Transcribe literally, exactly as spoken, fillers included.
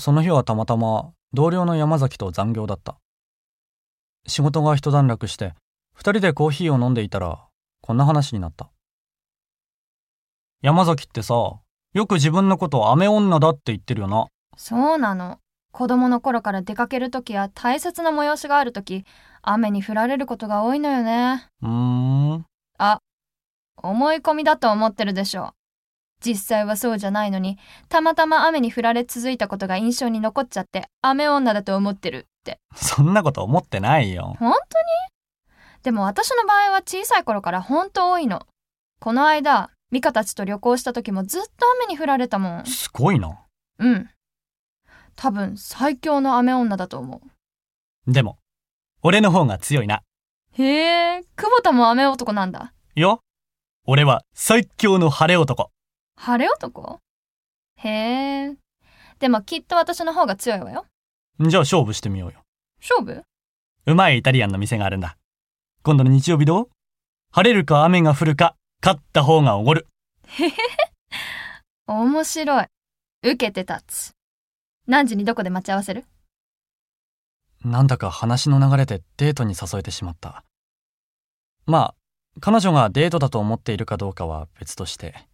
その日はたまたま同僚の山崎と残業だった。仕事が一段落して二人でコーヒーを飲んでいたらこんな話になった。山崎ってさ、よく自分のことを雨女だって言ってるよな。 そうなの。子供の頃から出かけるときや大切な催しがあるとき、雨に降られることが多いのよね。 うーん。 あ、思い込みだと思ってるでしょ。実際はそうじゃないのに、たまたま雨に降られ続いたことが印象に残っちゃって、雨女だと思ってるって。 そんなこと思ってないよ。 本当に？でも私の場合は小さい頃から本当多いの。この間、ミカたちと旅行した時もずっと雨に降られたもん。 すごいな。 うん。多分最強の雨女だと思う。でも、俺の方が強いな。 へえ、久保田も雨男なんだ。 いや、俺は最強の晴れ男。 晴れ男？へえ。でもきっと私の方が強いわよ。 じゃあ勝負してみようよ。 勝負？ うまいイタリアンの店があるんだ。今度の日曜日どう？晴れるか雨が降るか、勝った方がおごる。 へへへ。面白い。受けて立つ。何時にどこで待ち合わせる？ なんだか話の流れでデートに誘えてしまった。まあ、彼女がデートだと思っているかどうかは別として。